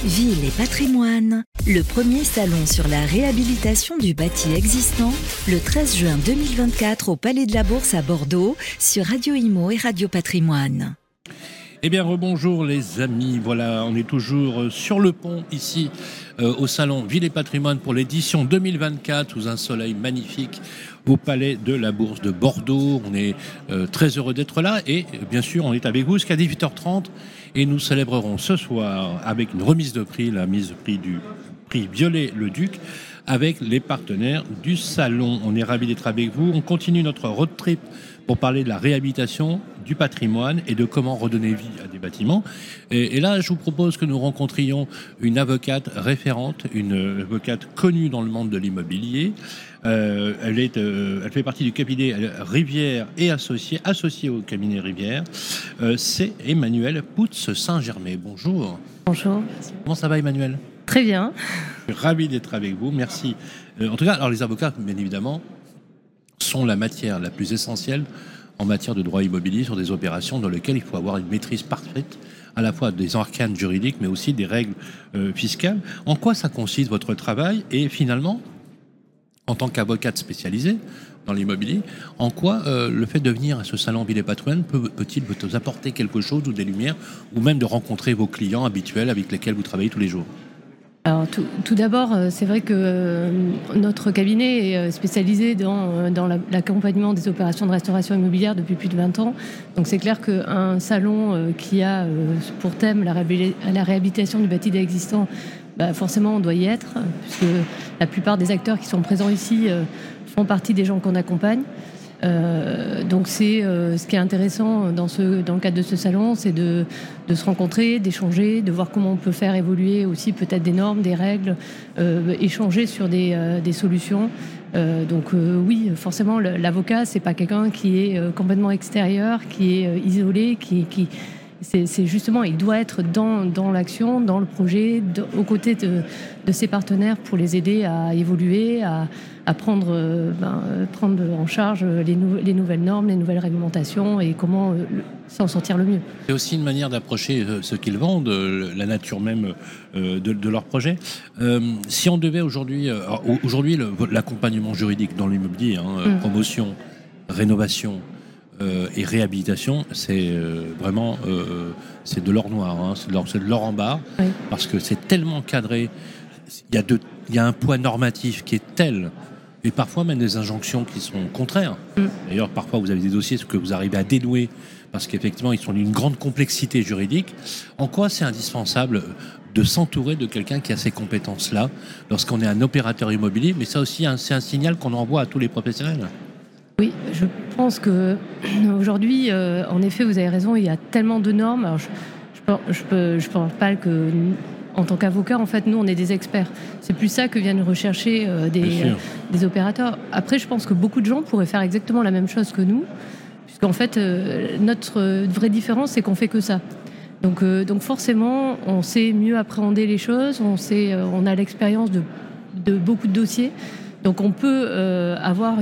Ville et patrimoine, le premier salon sur la réhabilitation du bâti existant, le 13 juin 2024 au Palais de la Bourse à Bordeaux, sur Radio Imo et Radio Patrimoine. Eh bien, rebonjour les amis, voilà, on est toujours sur le pont ici au salon Ville et Patrimoine pour l'édition 2024 sous un soleil magnifique au Palais de la Bourse de Bordeaux. On est très heureux d'être là et bien sûr on est avec vous jusqu'à 18h30 et nous célébrerons ce soir avec une remise de prix, la mise de prix du prix Viollet-le-Duc avec les partenaires du salon. On est ravis d'être avec vous. On continue notre road trip pour parler de la réhabilitation, du patrimoine et de comment redonner vie à des bâtiments. Et là, je vous propose que nous rencontrions une avocate référente, une avocate connue dans le monde de l'immobilier. Elle fait partie du cabinet Rivière et associée au cabinet Rivière. C'est Emmanuelle Poutz-Saint-Germain. Bonjour. Bonjour. Comment ça va, Emmanuelle ? Très bien. Je suis ravi d'être avec vous. Merci. En tout cas, alors les avocats, bien évidemment, sont la matière la plus essentielle en matière de droit immobilier sur des opérations dans lesquelles il faut avoir une maîtrise parfaite à la fois des arcanes juridiques mais aussi des règles fiscales. En quoi ça consiste votre travail et finalement, en tant qu'avocate spécialisée dans l'immobilier, en quoi le fait de venir à ce salon Ville et Patrimoine peut-il vous apporter quelque chose ou des lumières ou même de rencontrer vos clients habituels avec lesquels vous travaillez tous les jours ? Alors tout d'abord, c'est vrai que notre cabinet est spécialisé dans l'accompagnement des opérations de restauration immobilière depuis plus de 20 ans. Donc c'est clair qu'un salon qui a pour thème la réhabilitation du bâti existant, forcément on doit y être, puisque la plupart des acteurs qui sont présents ici font partie des gens qu'on accompagne. Donc c'est ce qui est intéressant dans le cadre de ce salon, c'est de se rencontrer, d'échanger, de voir comment on peut faire évoluer aussi peut-être des normes, des règles, échanger sur des solutions. Oui, forcément l'avocat c'est pas quelqu'un qui est complètement extérieur, qui est isolé, c'est justement, il doit être dans l'action, dans le projet, aux côtés de ses partenaires pour les aider à évoluer, à prendre en charge les nouvelles normes, les nouvelles réglementations et comment s'en sortir le mieux. C'est aussi une manière d'approcher ce qu'ils vendent, la nature même de leur projet. Si on devait aujourd'hui l'accompagnement juridique dans l'immobilier, promotion, rénovation, et réhabilitation, c'est vraiment c'est de l'or noir, c'est de l'or en barre, oui. Parce que c'est tellement cadré, il y a un poids normatif qui est tel, et parfois même des injonctions qui sont contraires. D'ailleurs, parfois vous avez des dossiers que vous arrivez à dénouer parce qu'effectivement ils sont d'une grande complexité juridique. En quoi c'est indispensable de s'entourer de quelqu'un qui a ces compétences-là lorsqu'on est un opérateur immobilier, mais ça aussi c'est un signal qu'on envoie à tous les professionnels. Oui, je pense que aujourd'hui, en effet, vous avez raison, il y a tellement de normes. Alors, je pense pas que, en tant qu'avocat, en fait, nous, on est des experts. C'est plus ça que viennent rechercher des opérateurs. Après, je pense que beaucoup de gens pourraient faire exactement la même chose que nous, puisqu'en fait, notre vraie différence, c'est qu'on fait que ça. Donc forcément, on sait mieux appréhender les choses, on a l'expérience de beaucoup de dossiers, donc on peut avoir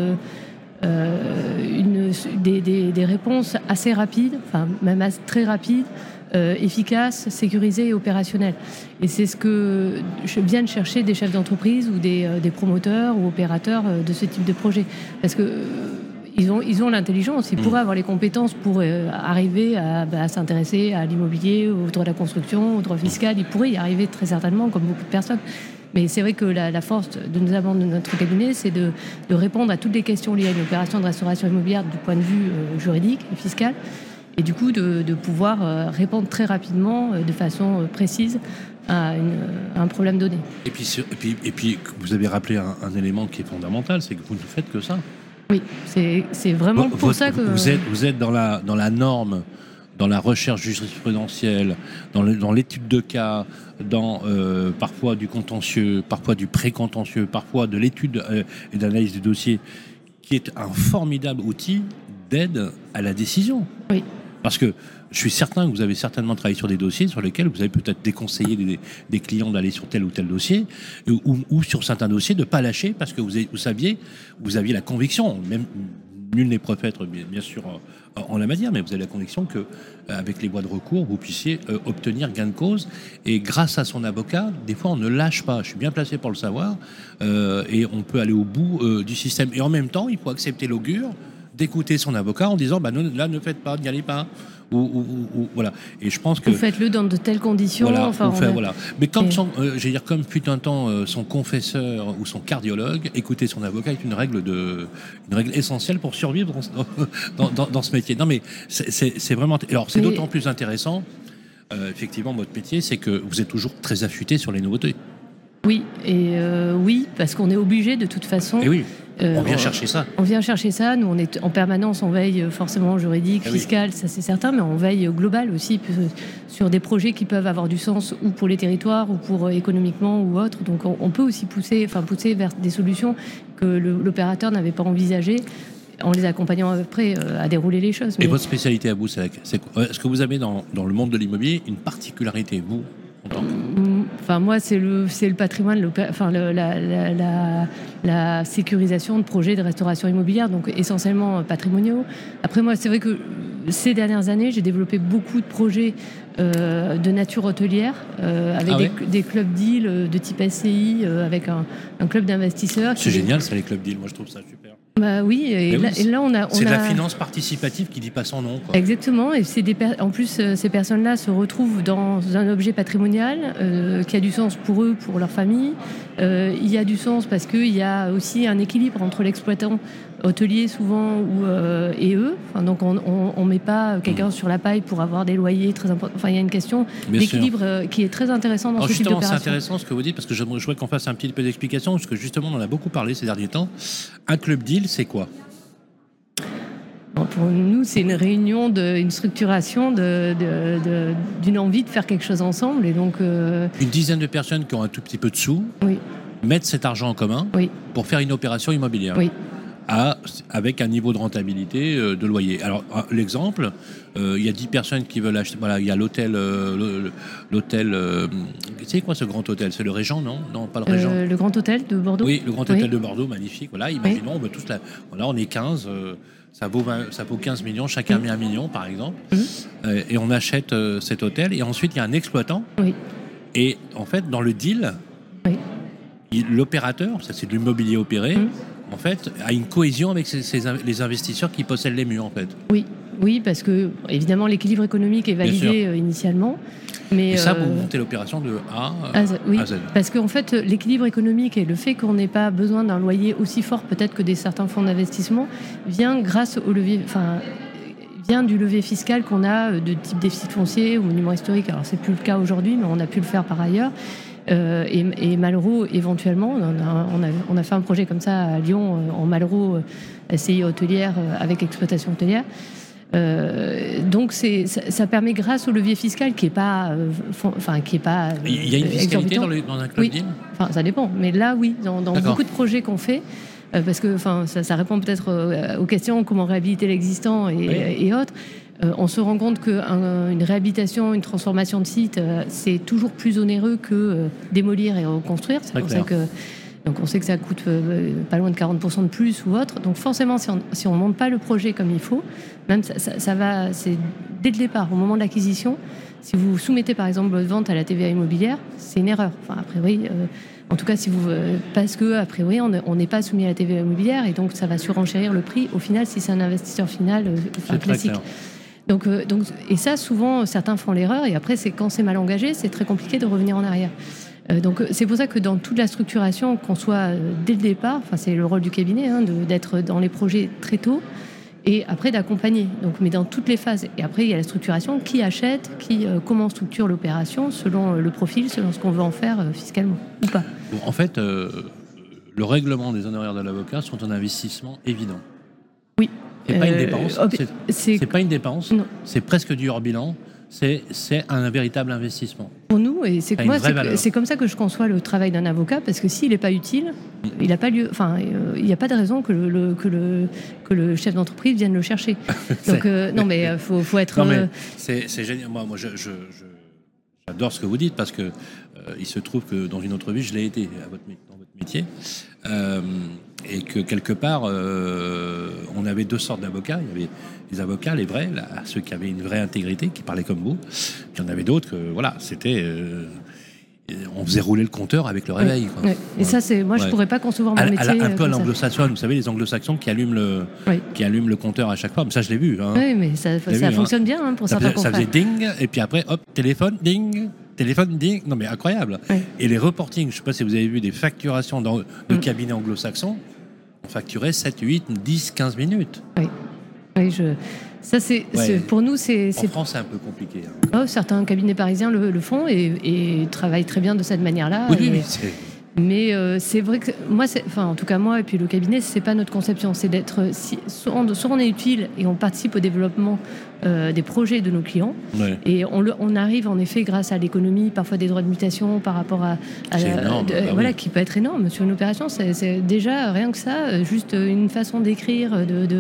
des réponses assez rapides, enfin même très rapides, efficaces, sécurisées et opérationnelles. Et c'est ce que je viens de chercher des chefs d'entreprise ou des promoteurs ou opérateurs de ce type de projet. Parce que ils ont l'intelligence, ils pourraient avoir les compétences pour arriver à s'intéresser à l'immobilier, au droit de la construction, au droit fiscal. Ils pourraient y arriver très certainement, comme beaucoup de personnes. Mais c'est vrai que la force de notre cabinet, c'est de répondre à toutes les questions liées à une opération de restauration immobilière du point de vue juridique et fiscal, et du coup de pouvoir répondre très rapidement, de façon précise, à un problème donné. Et puis vous avez rappelé un élément qui est fondamental, c'est que vous ne faites que ça. Oui, c'est vraiment pour ça que... Vous êtes dans la norme, dans la recherche jurisprudentielle, dans l'étude de cas, dans parfois du contentieux, parfois du pré-contentieux, parfois de l'étude et d'analyse du dossier, qui est un formidable outil d'aide à la décision. Oui. Parce que je suis certain que vous avez certainement travaillé sur des dossiers sur lesquels vous avez peut-être déconseillé des clients d'aller sur tel ou tel dossier, ou sur certains dossiers de ne pas lâcher parce que vous aviez la conviction, même nul n'est prophète, bien sûr, en la matière, mais vous avez la conviction que avec les voies de recours, vous puissiez obtenir gain de cause. Et grâce à son avocat, des fois, on ne lâche pas. Je suis bien placé pour le savoir. Et on peut aller au bout du système. Et en même temps, il faut accepter l'augure d'écouter son avocat en disant là, ne faites pas, n'y allez pas. Ou voilà. Et je pense que vous faites-le dans de telles conditions. Voilà, enfin, voilà. Mais comme comme fut un temps son confesseur ou son cardiologue, écouter son avocat est une règle essentielle pour survivre dans ce métier. Non, mais c'est vraiment. Alors, c'est d'autant plus intéressant. Effectivement, votre métier, c'est que vous êtes toujours très affûté sur les nouveautés. Oui, oui, parce qu'on est obligé de toute façon. Et oui. On vient chercher ça. On vient chercher ça. Nous, on est en permanence, on veille forcément juridique, fiscal, ça c'est certain, mais on veille global aussi sur des projets qui peuvent avoir du sens ou pour les territoires ou pour économiquement ou autre. Donc, on peut aussi pousser vers des solutions que l'opérateur n'avait pas envisagées, en les accompagnant après à dérouler les choses. Et votre spécialité à vous, est-ce que vous avez dans le monde de l'immobilier une particularité, vous, en tant que... Enfin, moi, c'est le patrimoine, la sécurisation de projets de restauration immobilière, donc essentiellement patrimoniaux. Après, moi, c'est vrai que ces dernières années, j'ai développé beaucoup de projets de nature hôtelière, avec des clubs deals de type SCI, avec un club d'investisseurs. C'est génial, ça, les clubs deals. Moi, je trouve ça super. Bah oui, et là on a... C'est de la finance participative qui dit pas son nom, quoi. Exactement, et en plus, ces personnes-là se retrouvent dans un objet patrimonial qui a du sens pour eux, pour leur famille. Il y a du sens parce qu'il y a aussi un équilibre entre l'exploitant hôtelier souvent et eux. Enfin, donc on met pas quelqu'un sur la paille pour avoir des loyers très importants. Enfin, il y a une question d'équilibre qui est très intéressante dans ce type d'opération. C'est intéressant ce que vous dites, parce que je voudrais qu'on fasse un petit peu d'explication, parce que justement on en a beaucoup parlé ces derniers temps. Un club deal, c'est quoi ? Pour nous, c'est une réunion, une structuration d'une envie de faire quelque chose ensemble. Et donc, une dizaine de personnes qui ont un tout petit peu de sous mettent cet argent en commun pour faire une opération immobilière. Oui. Avec un niveau de rentabilité de loyer. Alors, l'exemple, il y a 10 personnes qui veulent acheter. Voilà, il y a l'hôtel. C'est quoi ce grand hôtel ? C'est le Régent, non ? Non, pas le Régent. Le Grand Hôtel de Bordeaux. Oui, le Grand Hôtel de Bordeaux, magnifique. Voilà, imaginons, on veut tous voilà, on est 15. Ça vaut 15 millions, chacun met 1 million, par exemple. Et on achète cet hôtel. Et ensuite, il y a un exploitant. Oui. Et en fait, dans le deal, l'opérateur, ça c'est de l'immobilier opéré, en fait, a une cohésion avec les investisseurs qui possèdent les murs, en fait. Oui, parce que, évidemment, l'équilibre économique est validé initialement. Mais et ça, vous montez l'opération de A à Z. Parce qu'en fait, l'équilibre économique et le fait qu'on n'ait pas besoin d'un loyer aussi fort peut-être que certains fonds d'investissement vient grâce au levier... vient du levier fiscal qu'on a de type déficit foncier ou monument historique. Alors, c'est plus le cas aujourd'hui, mais on a pu le faire par ailleurs. Et Malraux, éventuellement, on a fait un projet comme ça à Lyon, en Malraux, SCI hôtelière avec exploitation hôtelière. Donc ça permet, grâce au levier fiscal qui est pas, il y a une fiscalité dans un club deal. Enfin, ça dépend, mais là oui, dans beaucoup de projets qu'on fait, parce que ça répond peut-être aux questions comment réhabiliter l'existant et autres. On se rend compte qu'une réhabilitation, une transformation de site, c'est toujours plus onéreux que démolir et reconstruire. C'est pour ça que donc on sait que ça coûte pas loin de 40% de plus ou autre. Donc forcément, si on monte pas le projet comme il faut, même ça va, c'est dès le départ, au moment de l'acquisition. Si vous soumettez par exemple votre vente à la TVA immobilière, c'est une erreur. Enfin, a priori, en tout cas, parce que a priori, on n'est pas soumis à la TVA immobilière et donc ça va surenchérir le prix. Au final, si c'est un investisseur final, classique. Donc, et ça, souvent, certains font l'erreur et après, quand c'est mal engagé, c'est très compliqué de revenir en arrière. Donc c'est pour ça que dans toute la structuration, qu'on soit dès le départ, c'est le rôle du cabinet, d'être dans les projets très tôt et après d'accompagner. Donc, mais dans toutes les phases. Et après, il y a la structuration, qui achète, comment on structure l'opération selon le profil, selon ce qu'on veut en faire fiscalement ou pas. Bon, en fait, le règlement des honoraires de l'avocat sont un investissement évident. Oui. C'est pas une dépense. C'est pas une dépense. Non. C'est presque du hors bilan. C'est un véritable investissement. Pour nous, et c'est comme ça que je conçois le travail d'un avocat, parce que s'il n'est pas utile, il n'a pas lieu. Enfin, il n'y a pas de raison que le chef d'entreprise vienne le chercher. Donc non, mais faut être. Non, mais c'est génial. Moi, j'adore ce que vous dites, parce que il se trouve que dans une autre vie, je l'ai été dans votre métier. Et que quelque part, on avait deux sortes d'avocats. Il y avait les avocats, les vrais, là, ceux qui avaient une vraie intégrité, qui parlaient comme vous. Puis il y en avait d'autres que, voilà, c'était... on faisait rouler le compteur avec le réveil. Quoi. Ouais. Et ça, c'est moi, je pourrais pas concevoir mon métier. Un peu à l'anglo-saxonne, vous savez, les anglo-saxons qui allument le compteur à chaque fois. Mais ça, je l'ai vu. Hein. Oui, mais ça fonctionne bien hein, pour certains confrères. Ça faisait ding, et puis après, hop, téléphone, ding. Téléphone, ding. Non, mais incroyable. Oui. Et les reportings, je ne sais pas si vous avez vu des facturations de cabinets anglo-saxons, on facturait 7, 8, 10, 15 minutes. Oui, ça, pour nous, c'est... En France, c'est un peu compliqué. Hein. Certains cabinets parisiens le font et travaillent très bien de cette manière-là. Oui, mais c'est vrai que moi, en tout cas moi et puis le cabinet, c'est pas notre conception, c'est d'être soit on est utile et on participe au développement des projets de nos clients et on arrive en effet grâce à l'économie, parfois des droits de mutation par rapport à énorme, qui peut être énorme sur une opération. C'est déjà rien que ça, juste une façon d'écrire,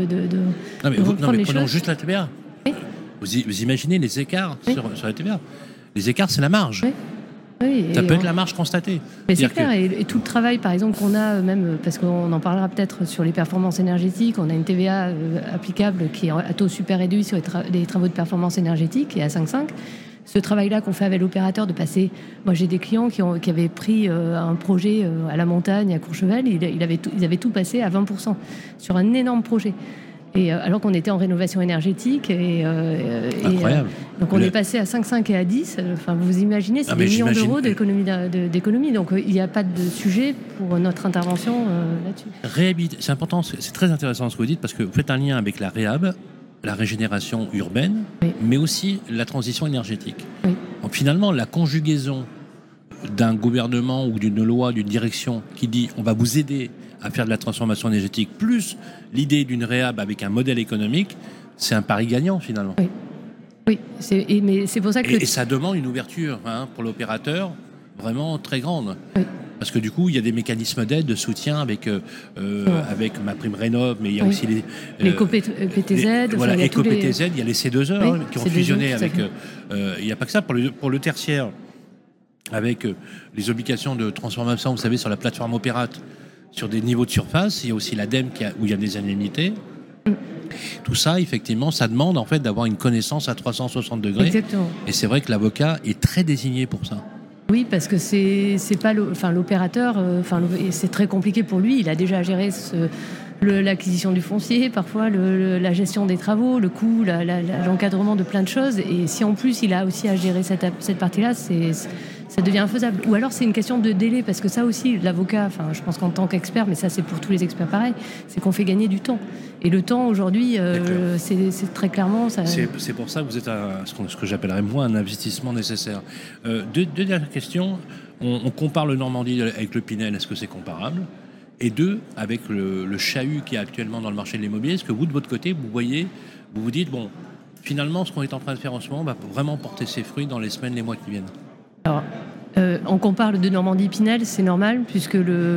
Non mais prenons juste la TVA. Oui. Vous imaginez les écarts sur la TVA. Les écarts, c'est la marge. Oui, ça peut être la marge constatée. Mais c'est clair, et tout le travail, par exemple, qu'on a, même, parce qu'on en parlera peut-être sur les performances énergétiques, on a une TVA applicable qui est à taux super réduit sur les travaux de performance énergétique, et à 5,5. Ce travail-là qu'on fait avec l'opérateur de passer... Moi, j'ai des clients qui avaient pris un projet à la montagne, à Courchevel, ils avaient tout passé à 20% sur un énorme projet. Et alors qu'on était en rénovation énergétique incroyable. Donc on est passé à 5,5 et à 10. Enfin, vous imaginez, c'est des millions d'euros d'économie. Donc il n'y a pas de sujet pour notre intervention là-dessus. C'est important, c'est très intéressant ce que vous dites parce que vous faites un lien avec la réhab, la régénération urbaine, mais aussi la transition énergétique. Oui. Donc finalement, la conjugaison d'un gouvernement ou d'une loi, d'une direction qui dit on va vous aider à faire de la transformation énergétique, plus l'idée d'une réhab avec un modèle économique, c'est un pari gagnant finalement. Oui. Mais c'est pour ça que... Et ça demande une ouverture pour l'opérateur vraiment très grande. Oui. Parce que du coup, il y a des mécanismes d'aide, de soutien avec ma prime rénov, mais il y a aussi les éco-PTZ. Éco-PTZ, il y a les C2E qui ont fusionné avec... il n'y a pas que ça. Pour le tertiaire, avec les obligations de transformation, vous savez, sur la plateforme Opérate, sur des niveaux de surface, il y a aussi l'ADEME où il y a des indemnités. Tout ça, effectivement, ça demande en fait d'avoir une connaissance à 360 degrés. Exactement. Et c'est vrai que l'avocat est très désigné pour ça. Oui, parce que c'est pas l'opérateur. C'est très compliqué pour lui. Il a déjà géré l'acquisition du foncier, parfois la gestion des travaux, le coût, l'encadrement de plein de choses. Et si en plus il a aussi à gérer cette partie-là, ça devient infaisable. Ou alors c'est une question de délai, parce que ça aussi, l'avocat, je pense qu'en tant qu'expert, mais ça c'est pour tous les experts pareil, c'est qu'on fait gagner du temps. Et le temps aujourd'hui, c'est très clairement... Ça... C'est pour ça que vous êtes ce que j'appellerais moi un investissement nécessaire. Deux dernières questions. On compare le Normandie avec le Pinel, est-ce que c'est comparable ? Et deux, avec le chahut qui est actuellement dans le marché de l'immobilier, est-ce que vous, de votre côté, vous vous dites, bon, finalement, ce qu'on est en train de faire en ce moment va vraiment porter ses fruits dans les semaines, les mois qui viennent ? Alors, on compare le de Normandie-Pinel, c'est normal, puisque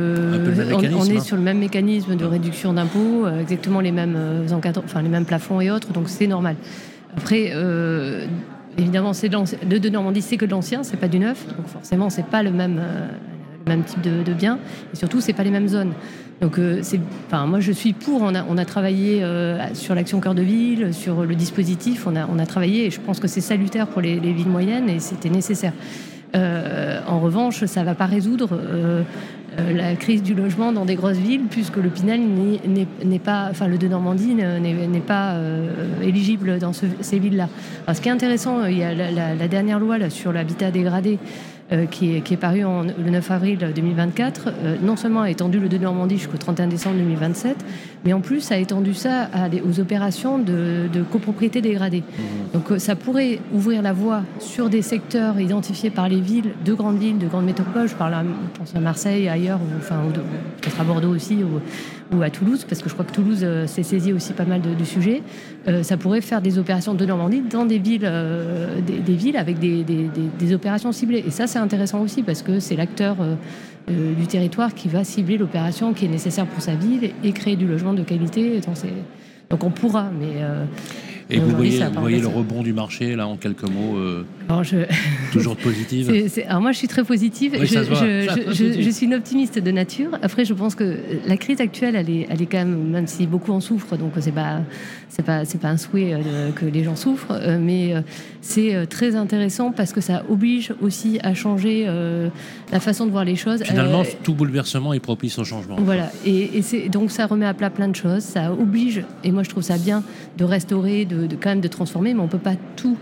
on est sur le même mécanisme de réduction d'impôts, exactement les mêmes les mêmes plafonds et autres, donc c'est normal. Après, évidemment, le de Normandie, c'est que de l'ancien, c'est pas du neuf, donc forcément, c'est pas le même type de bien, et surtout, c'est pas les mêmes zones. Donc, moi, je suis pour. On a travaillé sur l'action cœur de ville, sur le dispositif. On a travaillé, et je pense que c'est salutaire pour les villes moyennes, et c'était nécessaire. En revanche, ça ne va pas résoudre la crise du logement dans des grosses villes, puisque le Pinel n'est pas, le de Normandie n'est pas éligible dans ces villes-là. Alors, ce qui est intéressant, il y a la dernière loi là, sur l'habitat dégradé qui est paru le 9 avril 2024, non seulement a étendu le de Normandie jusqu'au 31 décembre 2027, mais en plus a étendu ça aux opérations de copropriété dégradée. Donc ça pourrait ouvrir la voie sur des secteurs identifiés par les villes, de grandes métropoles, je pense à Marseille, ailleurs, peut-être à Bordeaux aussi, ou à Toulouse, parce que je crois que Toulouse s'est saisi aussi pas mal de sujets. Ça pourrait faire des opérations de Normandie dans des villes, des villes avec des opérations ciblées. Et ça, c'est intéressant aussi, parce que c'est l'acteur du territoire qui va cibler l'opération qui est nécessaire pour sa ville et créer du logement de qualité. Donc on pourra, mais... Et vous voyez le rebond du marché, là, en quelques mots, toujours positive. Alors moi, je suis très positive. Oui, je suis une optimiste de nature. Après, je pense que la crise actuelle, elle est quand même si beaucoup en souffrent, donc c'est pas un souhait que les gens souffrent, mais c'est très intéressant parce que ça oblige aussi à changer la façon de voir les choses. Finalement, tout bouleversement est propice au changement. Voilà, donc ça remet à plat plein de choses, ça oblige, et moi je trouve ça bien de restaurer, quand même de transformer, mais on peut pas tout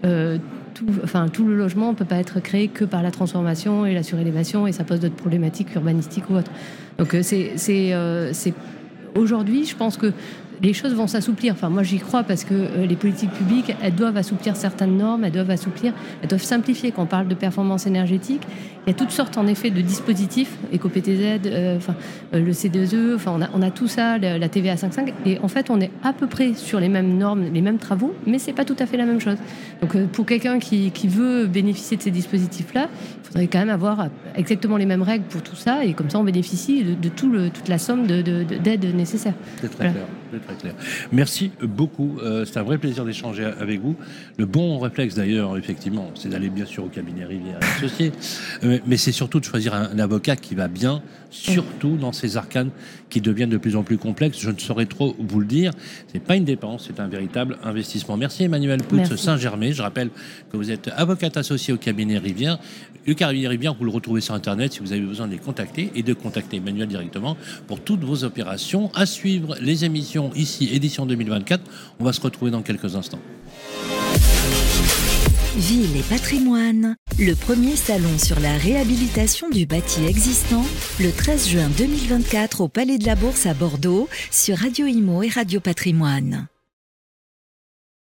le logement ne peut pas être créé que par la transformation et la surélévation, et ça pose d'autres problématiques urbanistiques ou autres. Donc aujourd'hui, je pense que les choses vont s'assouplir. Enfin, moi, j'y crois parce que les politiques publiques, elles doivent assouplir certaines normes, elles doivent simplifier. Quand on parle de performance énergétique, il y a toutes sortes, en effet, de dispositifs, éco-PTZ, le C2E, on a tout ça, la TVA 5.5, et en fait, on est à peu près sur les mêmes normes, les mêmes travaux, mais c'est pas tout à fait la même chose. Donc, pour quelqu'un qui veut bénéficier de ces dispositifs-là, il faudrait quand même avoir exactement les mêmes règles pour tout ça, et comme ça, on bénéficie de toute la somme d'aide nécessaire. C'est très clair. Très clair. Merci beaucoup. C'est un vrai plaisir d'échanger avec vous. Le bon réflexe d'ailleurs, effectivement, c'est d'aller bien sûr au cabinet Rivière Associés, mais c'est surtout de choisir un avocat qui va bien, surtout dans ces arcanes qui deviennent de plus en plus complexes. Je ne saurais trop vous le dire. C'est pas une dépense, c'est un véritable investissement. Merci Emmanuelle Poutz Saint-Germain. Je rappelle que vous êtes avocate associée au cabinet Rivière. Le cabinet Rivière, vous le retrouvez sur Internet si vous avez besoin de les contacter et de contacter Emmanuelle directement pour toutes vos opérations. À suivre les émissions ici, édition 2024. On va se retrouver dans quelques instants. Ville et patrimoine, le premier salon sur la réhabilitation du bâti existant, le 13 juin 2024 au Palais de la Bourse à Bordeaux, sur Radio Imo et Radio Patrimoine.